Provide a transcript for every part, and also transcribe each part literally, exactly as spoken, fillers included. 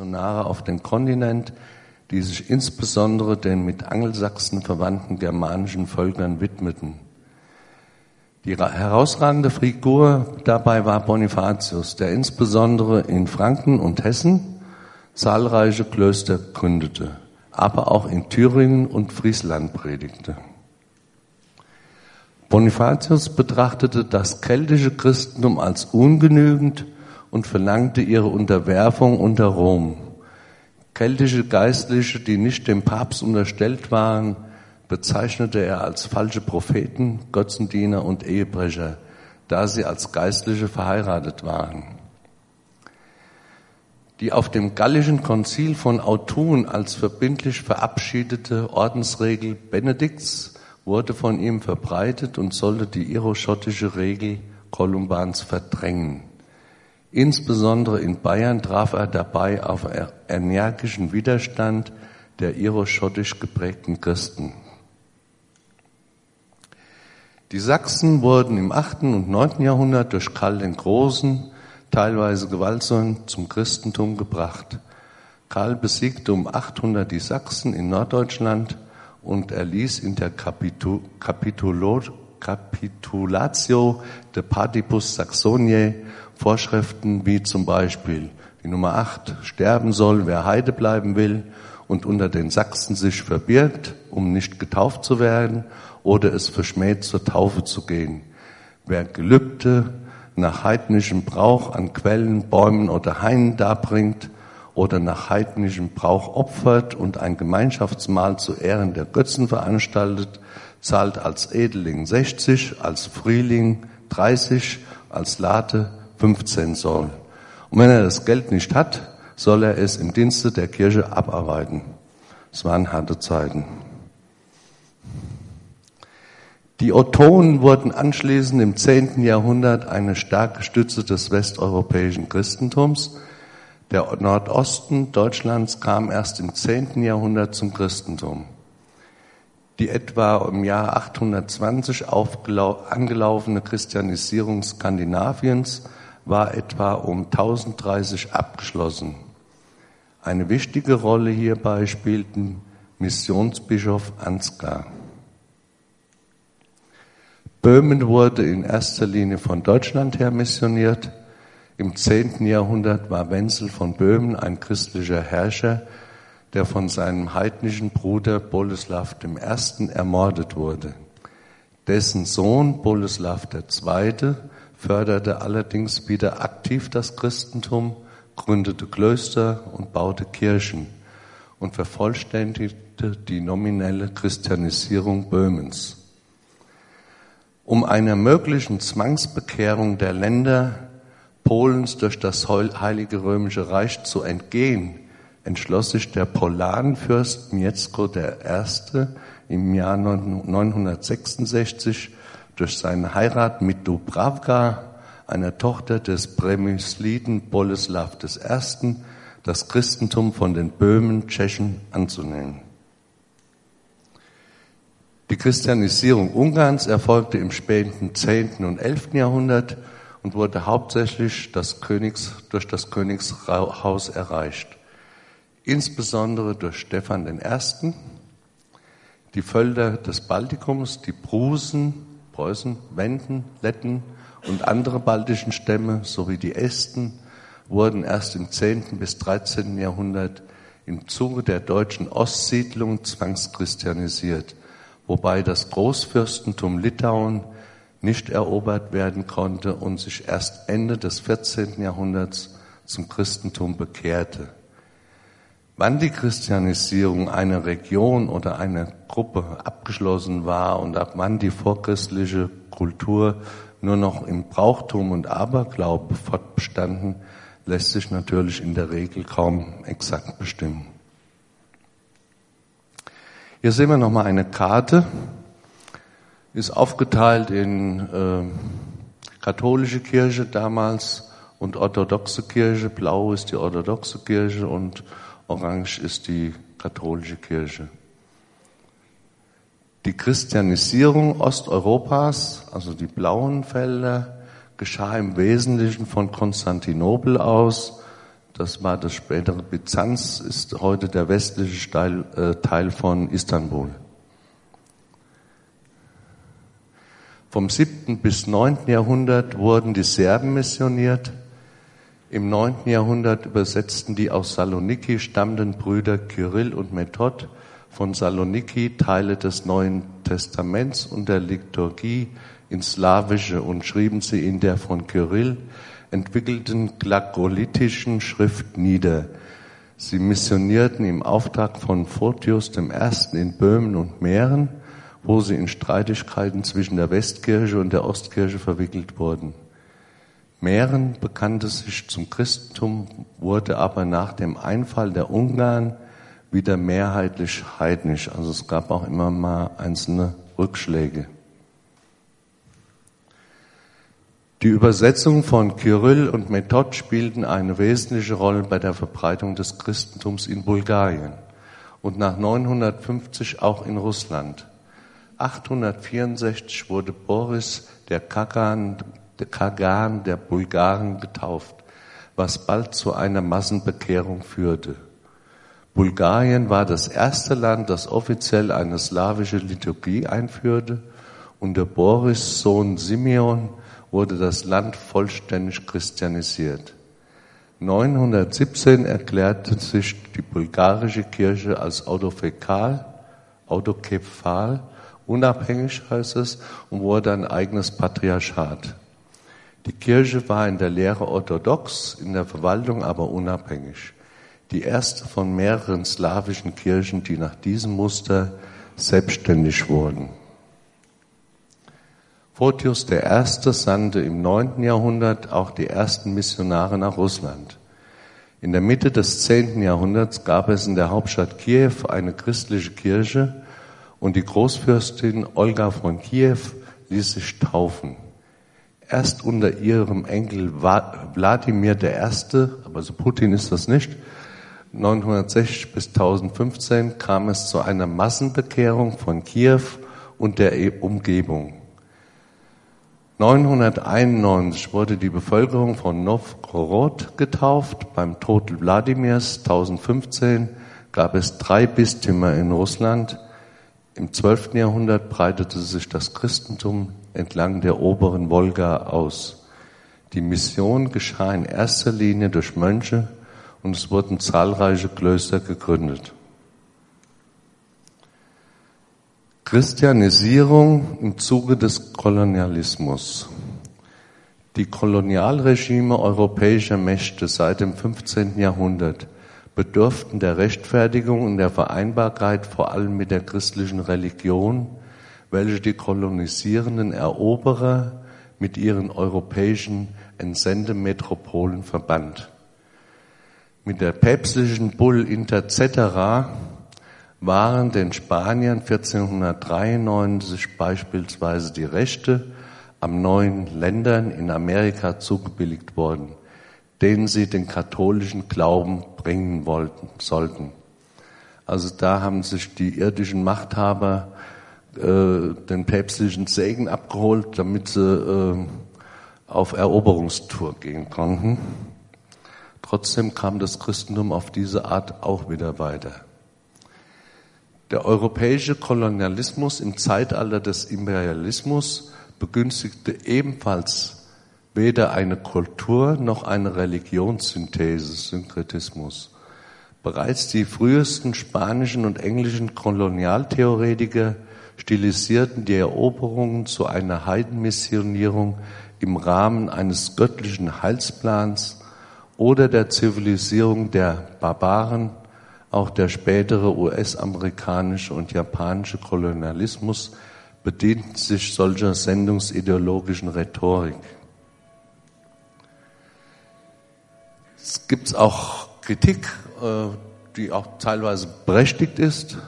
Missionare auf den Kontinent, die sich insbesondere den mit Angelsachsen verwandten germanischen Völkern widmeten. Die herausragende Figur dabei war Bonifatius, der insbesondere in Franken und Hessen zahlreiche Klöster gründete, aber auch in Thüringen und Friesland predigte. Bonifatius betrachtete das keltische Christentum als ungenügend und verlangte ihre Unterwerfung unter Rom. Keltische Geistliche, die nicht dem Papst unterstellt waren, bezeichnete er als falsche Propheten, Götzendiener und Ehebrecher, da sie als Geistliche verheiratet waren. Die auf dem Gallischen Konzil von Autun als verbindlich verabschiedete Ordensregel Benedikts wurde von ihm verbreitet und sollte die iroschottische Regel Kolumbans verdrängen. Insbesondere in Bayern traf er dabei auf energischen Widerstand der iroschottisch geprägten Christen. Die Sachsen wurden im achten und neunten Jahrhundert durch Karl den Großen, teilweise gewaltsam, zum Christentum gebracht. Karl besiegte um achthundert die Sachsen in Norddeutschland und erließ in der Capitu- Capitulo- Capitulatio de Partibus Saxoniae Vorschriften wie zum Beispiel die Nummer acht, sterben soll, wer Heide bleiben will und unter den Sachsen sich verbirgt, um nicht getauft zu werden oder es verschmäht, zur Taufe zu gehen. Wer Gelübde nach heidnischem Brauch an Quellen, Bäumen oder Hainen darbringt oder nach heidnischem Brauch opfert und ein Gemeinschaftsmahl zu Ehren der Götzen veranstaltet, zahlt als Edeling sechzig, als Frühling dreißig, als Late fünfzehn Soll. Und wenn er das Geld nicht hat, soll er es im Dienste der Kirche abarbeiten. Es waren harte Zeiten. Die Ottonen wurden anschließend im zehnten Jahrhundert eine starke Stütze des westeuropäischen Christentums. Der Nordosten Deutschlands kam erst im zehnten Jahrhundert zum Christentum. Die etwa im Jahr achthundertzwanzig angelaufene Christianisierung Skandinaviens war etwa um tausenddreißig abgeschlossen. Eine wichtige Rolle hierbei spielten Missionsbischof Ansgar. Böhmen wurde in erster Linie von Deutschland her missioniert. Im zehnten Jahrhundert war Wenzel von Böhmen ein christlicher Herrscher, der von seinem heidnischen Bruder Boleslaw der Erste ermordet wurde. Dessen Sohn Boleslaw der Zweite förderte allerdings wieder aktiv das Christentum, gründete Klöster und baute Kirchen und vervollständigte die nominelle Christianisierung Böhmens. Um einer möglichen Zwangsbekehrung der Länder Polens durch das Heilige Römische Reich zu entgehen, entschloss sich der Polanenfürst Mieszko der Erste im Jahr neunhundertsechsundsechzig durch seine Heirat mit Dubravka, einer Tochter des Přemysliden Boleslaw des Ersten, das Christentum von den Böhmen, Tschechen anzunehmen. Die Christianisierung Ungarns erfolgte im späten zehnten und elften Jahrhundert und wurde hauptsächlich das Königs, durch das Königshaus erreicht. Insbesondere durch Stephan den Ersten. Die Völker des Baltikums, die Prusen, Preußen, Wenden, Letten und andere baltischen Stämme sowie die Esten wurden erst im zehnten bis dreizehnten Jahrhundert im Zuge der deutschen Ostsiedlung zwangschristianisiert, wobei das Großfürstentum Litauen nicht erobert werden konnte und sich erst Ende des vierzehnten Jahrhunderts zum Christentum bekehrte. Wann die Christianisierung einer Region oder einer Gruppe abgeschlossen war und ab wann die vorchristliche Kultur nur noch im Brauchtum und Aberglaube fortbestanden, lässt sich natürlich in der Regel kaum exakt bestimmen. Hier sehen wir nochmal eine Karte, ist aufgeteilt in äh, katholische Kirche damals und orthodoxe Kirche. Blau ist die orthodoxe Kirche und orange ist die katholische Kirche. Die Christianisierung Osteuropas, also die blauen Felder, geschah im Wesentlichen von Konstantinopel aus, Das war das spätere Byzanz, ist heute der westliche Teil, äh, Teil von Istanbul. Vom siebten bis neunten Jahrhundert wurden die Serben missioniert. Im neunten Jahrhundert übersetzten die aus Saloniki stammenden Brüder Kyrill und Method von Saloniki Teile des Neuen Testaments und der Liturgie ins Slawische und schrieben sie in der von Kyrill entwickelten glagolitischen Schrift nieder. Sie missionierten im Auftrag von Photius dem Ersten in Böhmen und Mähren, wo sie in Streitigkeiten zwischen der Westkirche und der Ostkirche verwickelt wurden. Mähren bekannte sich zum Christentum, wurde aber nach dem Einfall der Ungarn wieder mehrheitlich heidnisch. Also es gab auch immer mal einzelne Rückschläge. Die Übersetzungen von Kyrill und Method spielten eine wesentliche Rolle bei der Verbreitung des Christentums in Bulgarien und nach neunhundertfünfzig auch in Russland. achthundertvierundsechzig wurde Boris der Kagan, der Kagan der Bulgaren getauft, was bald zu einer Massenbekehrung führte. Bulgarien war das erste Land, das offiziell eine slawische Liturgie einführte. Unter Boris' Sohn Simeon wurde das Land vollständig christianisiert. neunhundertsiebzehn erklärte sich die bulgarische Kirche als autokephal, autokephal, unabhängig heißt es, und wurde ein eigenes Patriarchat. Die Kirche war in der Lehre orthodox, in der Verwaltung aber unabhängig. Die erste von mehreren slawischen Kirchen, die nach diesem Muster selbstständig wurden. Photius der Erste sandte im neunten Jahrhundert auch die ersten Missionare nach Russland. In der Mitte des zehnten Jahrhunderts gab es in der Hauptstadt Kiew eine christliche Kirche und die Großfürstin Olga von Kiew ließ sich taufen. Erst unter ihrem Enkel Wladimir der Erste, aber so Putin ist das nicht, neunzehnhundertsechzig bis tausendfünfzehn kam es zu einer Massenbekehrung von Kiew und der Umgebung. neunhunderteinundneunzig wurde die Bevölkerung von Nowgorod getauft. Beim Tod Wladimirs tausendfünfzehn gab es drei Bistümer in Russland. Im zwölften Jahrhundert breitete sich das Christentum entlang der oberen Wolga aus. Die Mission geschah in erster Linie durch Mönche und es wurden zahlreiche Klöster gegründet. Christianisierung im Zuge des Kolonialismus. Die Kolonialregime europäischer Mächte seit dem fünfzehnten Jahrhundert bedurften der Rechtfertigung und der Vereinbarkeit vor allem mit der christlichen Religion, welche die kolonisierenden Eroberer mit ihren europäischen Entsendemetropolen verband. Mit der päpstlichen Bull Inter Cetera waren den Spaniern vierzehnhundertdreiundneunzig beispielsweise die Rechte am neuen Ländern in Amerika zugebilligt worden, denen sie den katholischen Glauben bringen wollten, sollten. Also da haben sich die irdischen Machthaber äh, den päpstlichen Segen abgeholt, damit sie äh, auf Eroberungstour gehen konnten. Trotzdem kam das Christentum auf diese Art auch wieder weiter. Der europäische Kolonialismus im Zeitalter des Imperialismus begünstigte ebenfalls weder eine Kultur noch eine Religionssynthese, Synkretismus. Bereits die frühesten spanischen und englischen Kolonialtheoretiker stilisierten die Eroberungen zu einer Heidenmissionierung im Rahmen eines göttlichen Heilsplans oder der Zivilisierung der Barbaren. Auch der spätere U S-amerikanische und japanische Kolonialismus bedienten sich solcher sendungsideologischen Rhetorik. Es gibt auch Kritik, die auch teilweise berechtigt ist.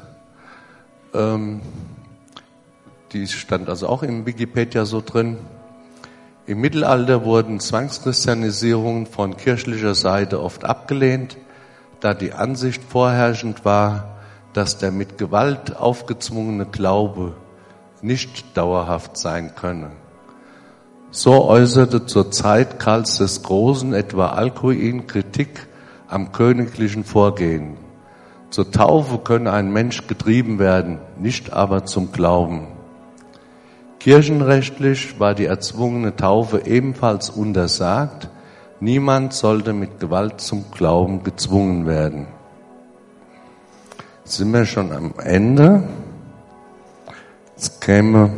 Die stand also auch im Wikipedia so drin. Im Mittelalter wurden Zwangschristianisierungen von kirchlicher Seite oft abgelehnt, da die Ansicht vorherrschend war, dass der mit Gewalt aufgezwungene Glaube nicht dauerhaft sein könne. So äußerte zur Zeit Karls des Großen etwa Alcuin Kritik am königlichen Vorgehen. Zur Taufe könne ein Mensch getrieben werden, nicht aber zum Glauben. Kirchenrechtlich war die erzwungene Taufe ebenfalls untersagt. Niemand sollte mit Gewalt zum Glauben gezwungen werden. Jetzt sind wir schon am Ende. Jetzt käme...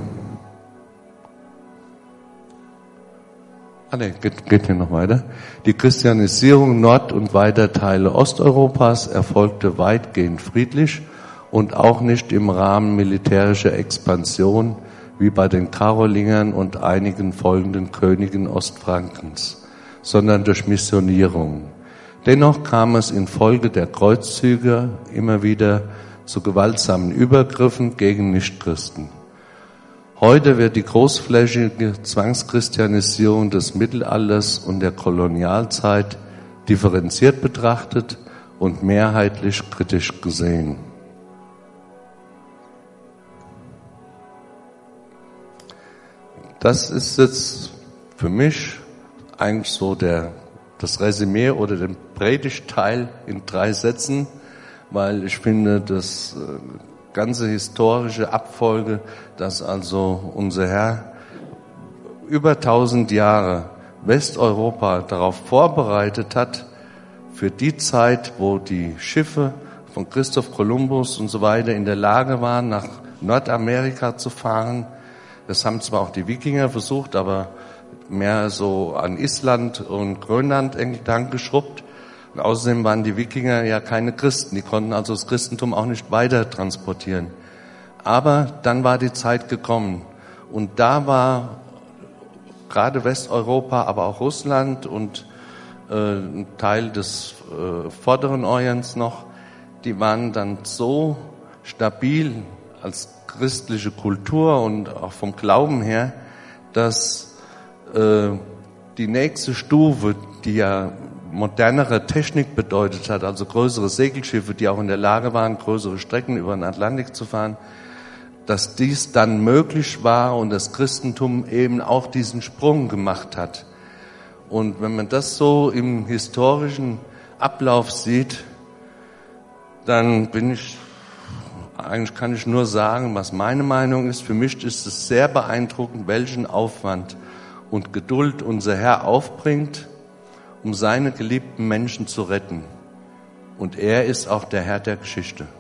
Ah ne, geht, geht hier noch weiter. Die Christianisierung Nord- und weiter Teile Osteuropas erfolgte weitgehend friedlich und auch nicht im Rahmen militärischer Expansion wie bei den Karolingern und einigen folgenden Königen Ostfrankens, sondern durch Missionierung. Dennoch kam es infolge der Kreuzzüge immer wieder zu gewaltsamen Übergriffen gegen Nichtchristen. Heute wird die großflächige Zwangschristianisierung des Mittelalters und der Kolonialzeit differenziert betrachtet und mehrheitlich kritisch gesehen. Das ist jetzt für mich eigentlich so der, das Resümee oder den Predigtteil in drei Sätzen, weil ich finde, das ganze historische Abfolge, dass also unser Herr über tausend Jahre Westeuropa darauf vorbereitet hat, für die Zeit, wo die Schiffe von Christoph Kolumbus und so weiter in der Lage waren, nach Nordamerika zu fahren. Das haben zwar auch die Wikinger versucht, aber mehr so an Island und Grönland entlang geschrubbt. Und außerdem waren die Wikinger ja keine Christen, die konnten also das Christentum auch nicht weiter transportieren. Aber dann war die Zeit gekommen und da war gerade Westeuropa, aber auch Russland und äh, ein Teil des äh, Vorderen Orients noch, die waren dann so stabil als christliche Kultur und auch vom Glauben her, dass äh, die nächste Stufe, die ja modernere Technik bedeutet hat, also größere Segelschiffe, die auch in der Lage waren, größere Strecken über den Atlantik zu fahren, dass dies dann möglich war und das Christentum eben auch diesen Sprung gemacht hat. Und wenn man das so im historischen Ablauf sieht, dann bin ich, eigentlich kann ich nur sagen, was meine Meinung ist. Für mich ist es sehr beeindruckend, welchen Aufwand und Geduld unser Herr aufbringt, um seine geliebten Menschen zu retten. Und er ist auch der Herr der Geschichte.